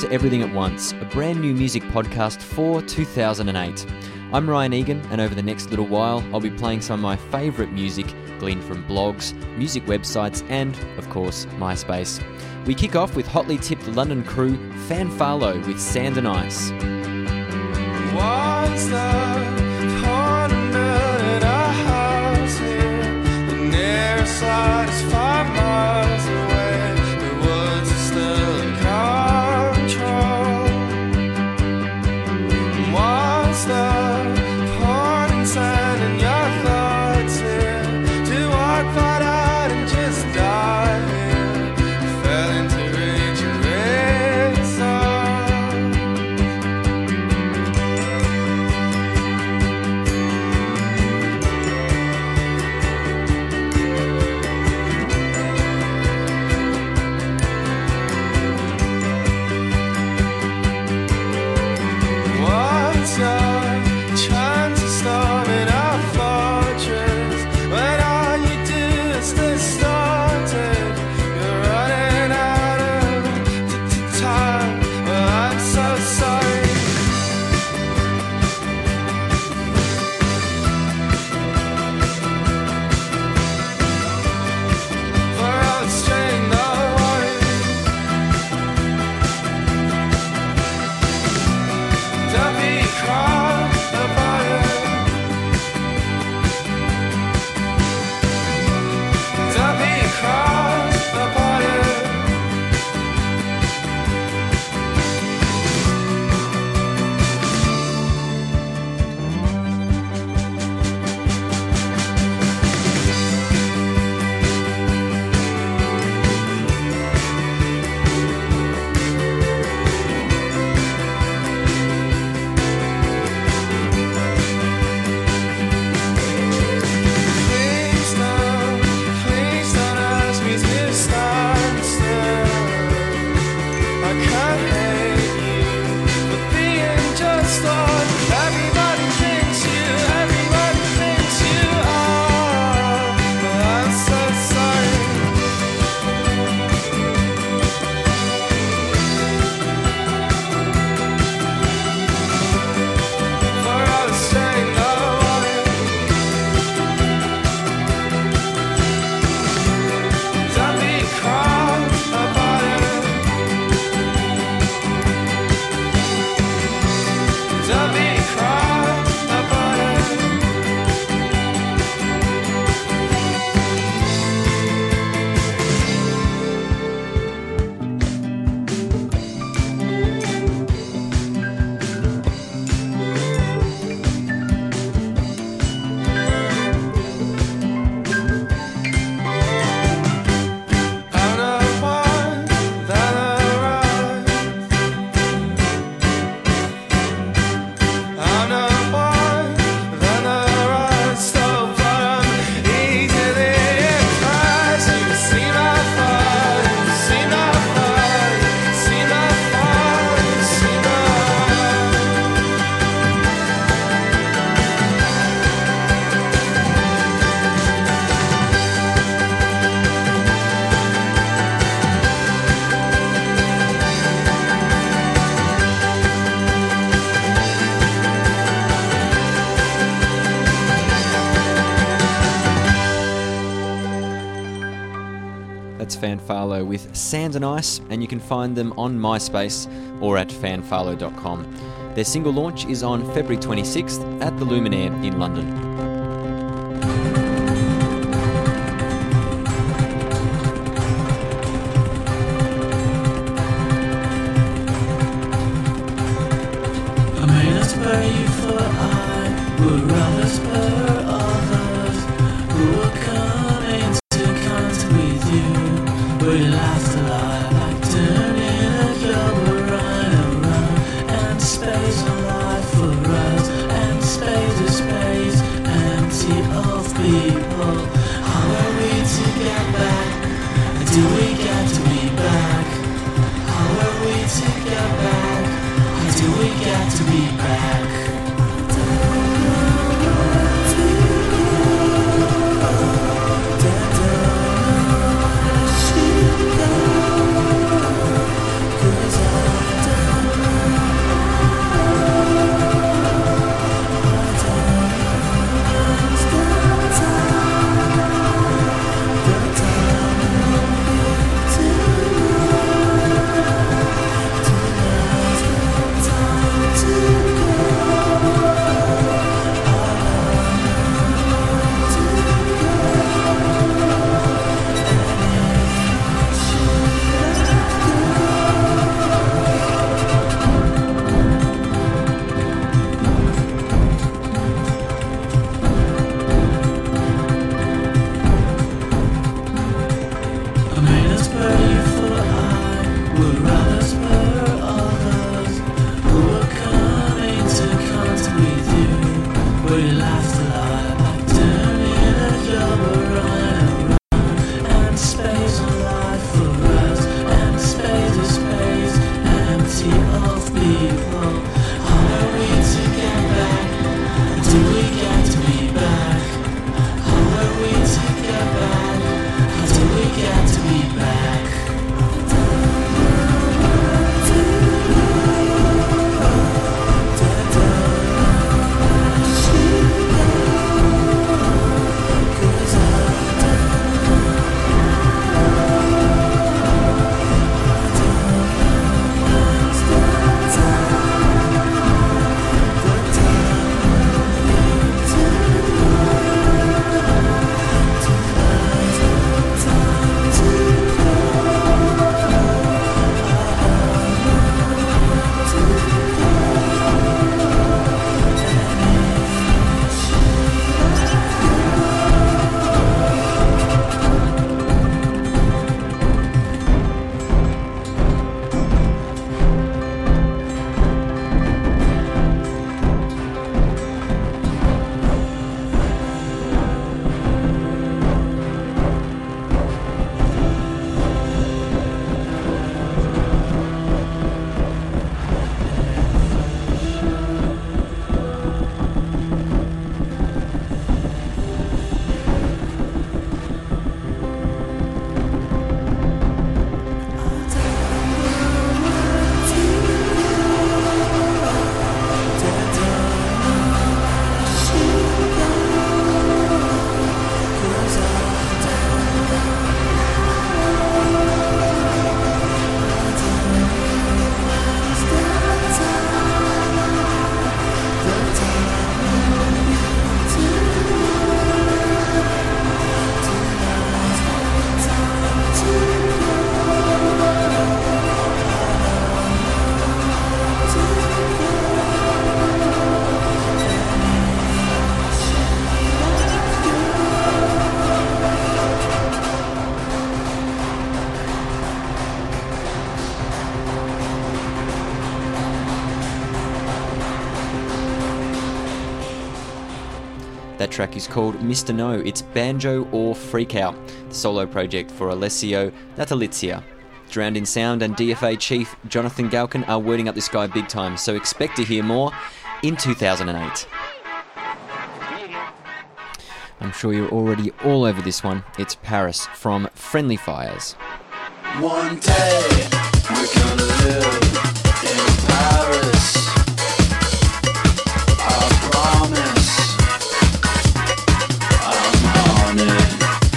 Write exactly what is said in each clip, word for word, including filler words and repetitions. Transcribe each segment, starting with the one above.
to Everything at Once, a brand new music podcast for two thousand eight. I'm Ryan Egan, and over the next little while, I'll be playing some of my favourite music gleaned from blogs, music websites, and, of course, MySpace. We kick off with hotly tipped London crew Fanfarlo with Sand and Ice. Once the pond at our house here, the nearest side is five miles away. The woods are still in control. Once the pond and sand in your thoughts here, to walk far out and just die here. Fell into rage and red song. Once your chance to storm in our fortress, when all you do is distorted, you're running out of t- t- time. Well, I'm so sorry. For all the strain, no worry. Don't be caught about it. Don't be caught about it. Please don't, please don't ask me to stand still. I can't hate you for being just what everybody thinks you, everybody thinks you are. But I'm so sorry. For all the strain, no worry. Don't be caught about it. Don't be caught about it. I'm the one that arrived. I'm the one that arrived. So far, easily impressed. You see my fall, you see my fall, you see my fall, you see my. That's Fanfarlo with Sand and Ice, and you can find them on MySpace or at fanfarlo dot com. Their single launch is on February twenty-sixth at the Luminaire in London. I may not spare you, for I would rather spare others who are coming to contact with you. We last alive, like turning a globe around and around, and space alive for us, and space is space, empty of people. How are we to get back? Do we get to be back? How are we to get back? Do we get to be back? That track is called Mister No. It's Banjo or Freak Out, the solo project for Alessio Natalizia. Drowned in Sound and D F A chief Jonathan Galkin are wording up this guy big time, so expect to hear more in two thousand eight. I'm sure you're already all over this one. It's Paris from Friendly Fires. One day we're gonna live in Paris. I promise I'm on it.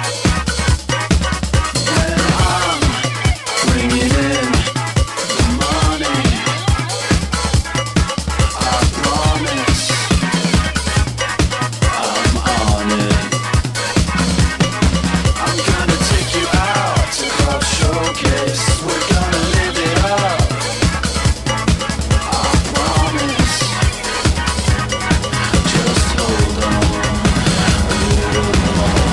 When I'm bringing in the money, I promise I'm on it. I'm gonna take you out to Club Showcase. We're gonna live it up. I promise. Just hold on a little more.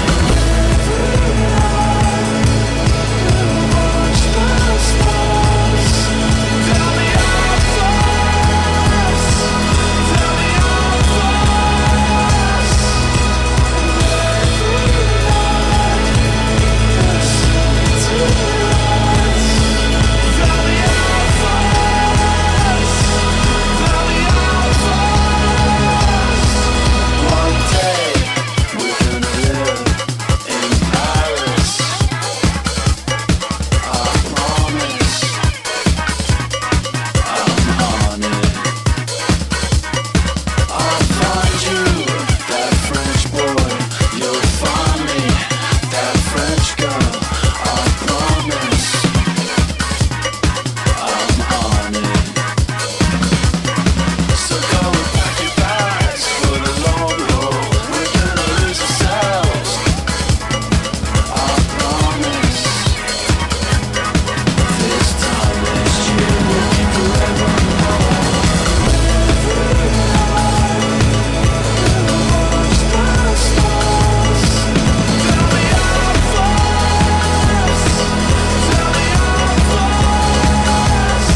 Watch the stars. Tell me how fast. Tell me how fast. One day we're gonna live in Paris. I promise I'm on it. I'll find you that French boy. You'll find me that French girl. I promise I'm on it. So go and pack your bags for the long haul. We're gonna lose ourselves. I promise. This time next year we'll be forever more. Watch the stars. Tell me how fast. Tell me how fast.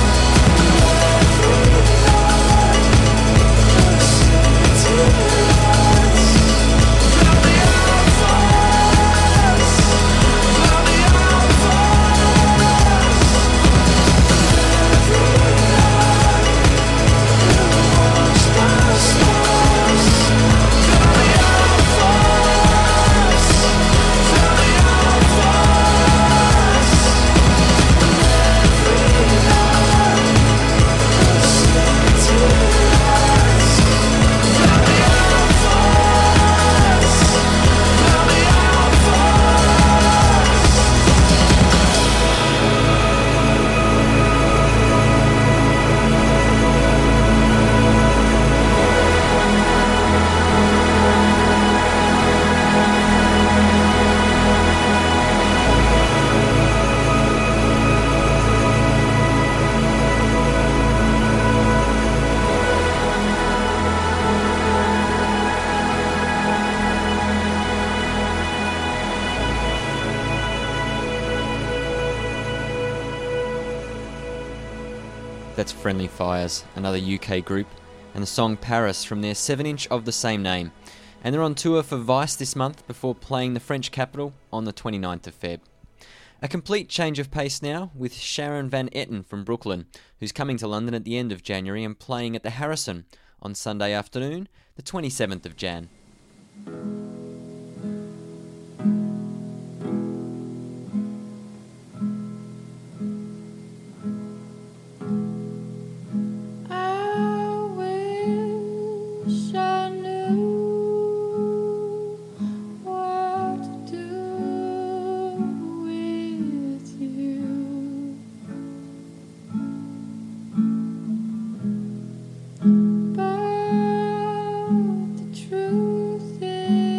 That's Friendly Fires, another U K group, and the song Paris from their seven inch of the same name. And they're on tour for Vice this month before playing the French capital on the twenty-ninth of February. A complete change of pace now with Sharon Van Etten from Brooklyn, who's coming to London at the end of January and playing at the Harrison on Sunday afternoon, the twenty-seventh of January. I wish I knew what to do with you, but the truth is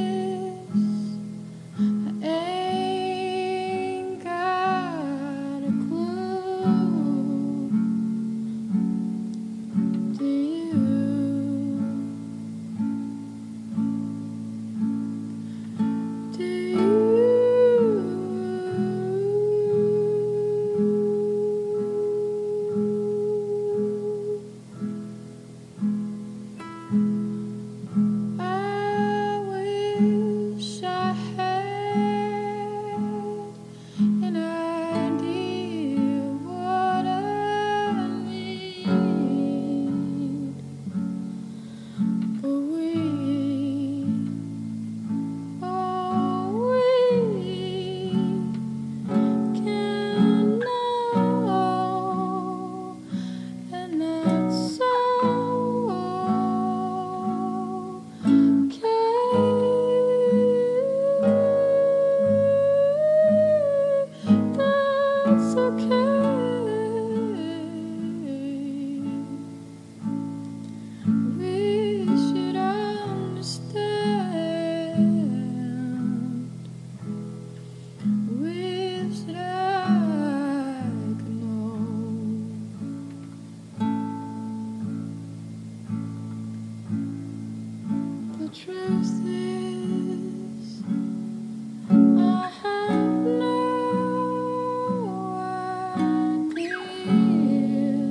the truth is, I have no idea.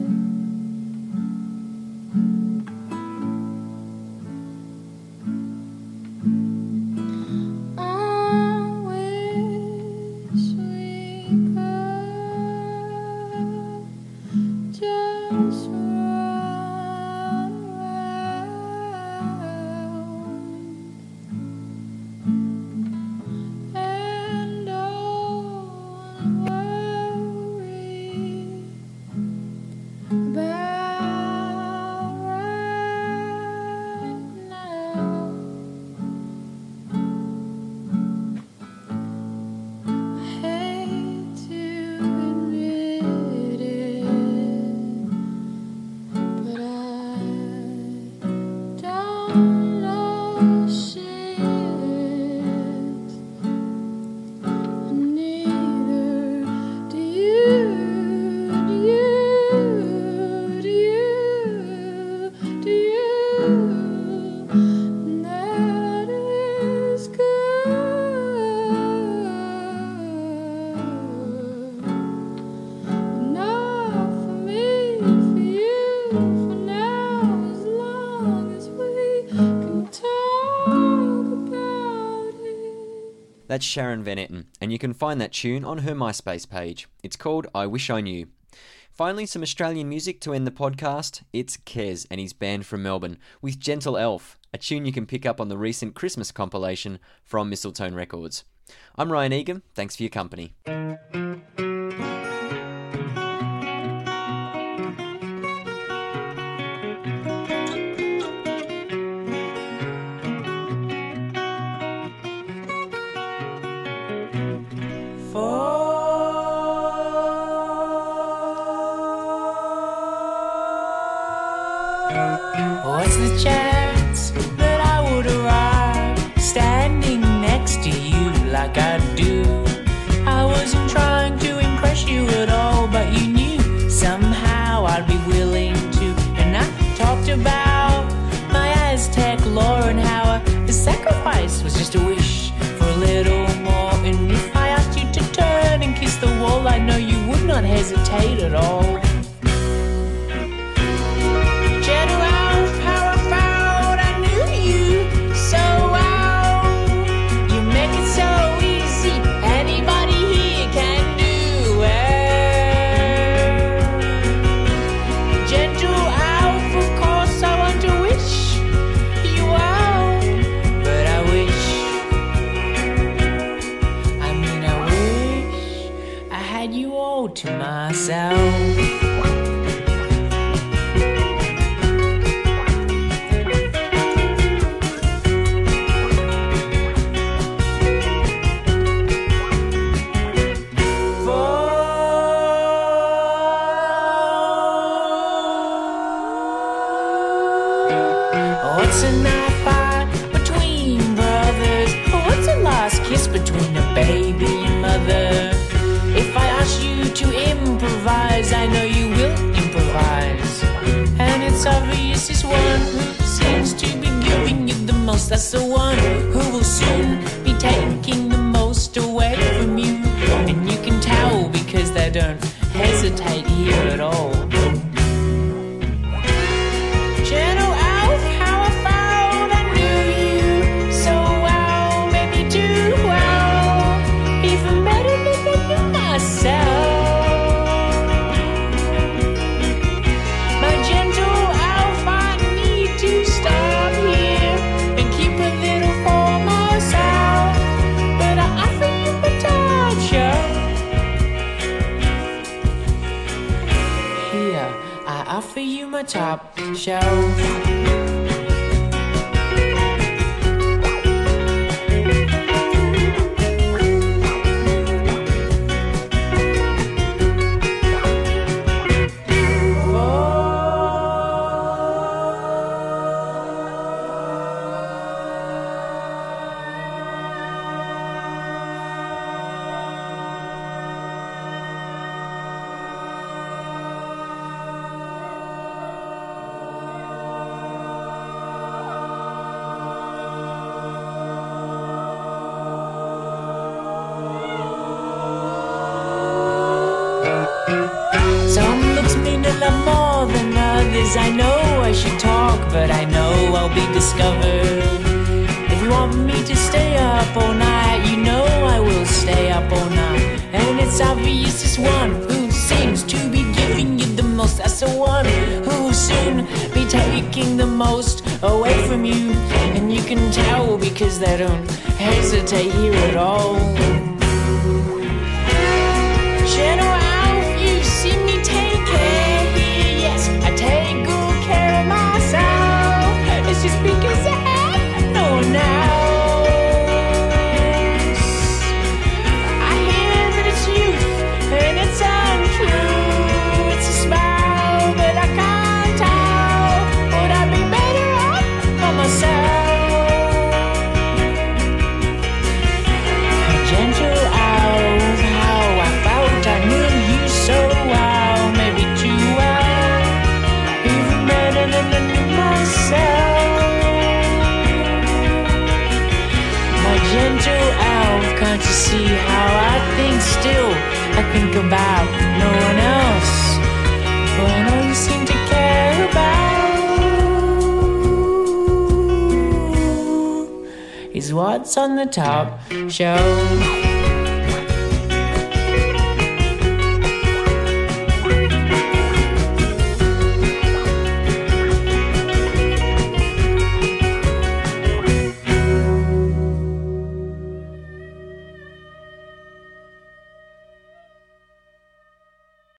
I wish we could just run around and don't worry about right now. I hate to admit it, but I don't know shit, and neither do you, do you, do you, do you, and that is good. Enough for me, for you, for now, as long as we can talk about it. That's Sharon Van Etten, and you can find that tune on her MySpace page. It's called I Wish I Knew. Finally, some Australian music to end the podcast. It's Kez and his band from Melbourne with Gentle Elf, a tune you can pick up on the recent Christmas compilation from Mistletoe Records. I'm Ryan Egan, thanks for your company. What's the chance that I would arrive standing next to you like I do? I wasn't trying to impress you at all, but you knew somehow I'd be willing to. And I talked about my Aztec lore and how a sacrifice was just a wish for a little more. And if I asked you to turn and kiss the wall, I know you would not hesitate at all. Gentle Elf, how I found I knew you so well. You make it so easy, anybody here can do it. Gentle Elf, of course I want to wish you well, but I wish, I mean I wish I had you all to myself. What's a knife fight between brothers? What's a last kiss between a baby and mother? If I ask you to improvise, I know you will improvise. And it's obvious this one who seems to be giving you the most, that's the one who will soon be taking the most away from you. And you can tell because they don't hesitate here at all. Gentle Elf, how I found I knew you so well, maybe too well, even better than I knew myself. My gentle elf, I need to stop here and keep a little for myself, but I offer you my top shelf. Here, I offer you my top shelf. but I know I'll be discovered. If you want me to stay up all night, you know I will stay up all night. And it's obvious this one who seems to be giving you the most, that's the one who'll soon be taking the most away from you. And you can tell because they don't hesitate here at all. General Alf, you see me take care here, yes, I take good care of myself. It's just because I have no one else. I hear that it's youth and it's untrue. It's a smile, but I can't tell. Would I be better off for myself? Gentle Alf, how I felt, I knew you so well, maybe too well, even better than I knew myself. My gentle Alf, can't you see how I think still? I think about no one else, when all you seem to care about is what's on the top shelf.